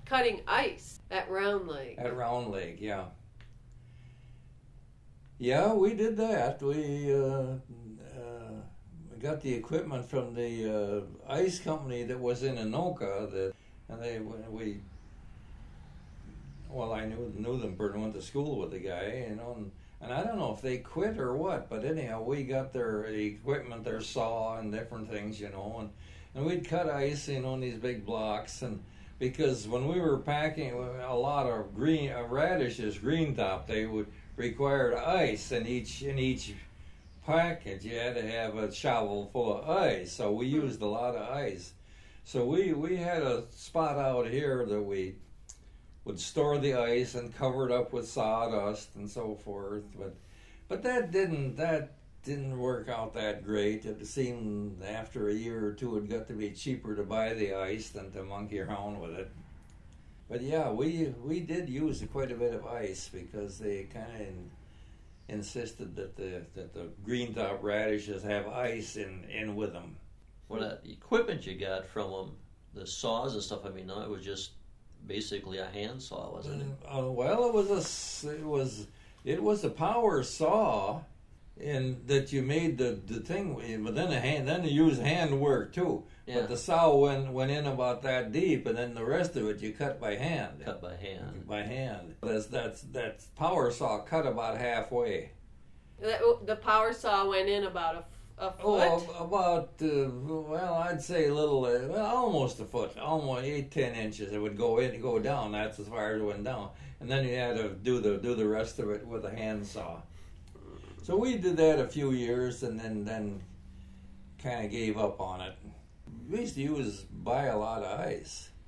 cutting ice at Round Lake. At Round Lake, yeah. Yeah, we did that. We got the equipment from the ice company that was in Anoka. I knew them, but went to school with the guy, and I don't know if they quit or what, but anyhow, we got their equipment, their saw and different things, and we'd cut ice, in these big blocks, and because when we were packing a lot of radishes, green top, they would required ice in each package. You had to have a shovel full of ice, so we used a lot of ice. So we had a spot out here that we would store the ice and cover it up with sawdust and so forth. But that didn't work out that great. It seemed after a year or two it got to be cheaper to buy the ice than to monkey around with it. But yeah, we did use quite a bit of ice because they kind of insisted that the green top radishes have ice in with them. Well, that equipment you got from them, the saws and stuff, it was just basically a hand saw, wasn't it? Well, it was a power saw, in that you made the thing, but then you used hand work too. Yeah. But the saw went in about that deep, and then the rest of it you cut by hand. Cut by hand. By hand. That power saw cut about halfway. The power saw went in about a foot? I'd say a little, almost a foot, almost 8-10 inches. It would go down. That's as far as it went down, and then you had to do the rest of it with a hand saw. So we did that a few years, and then kind of gave up on it. We used to buy a lot of ice.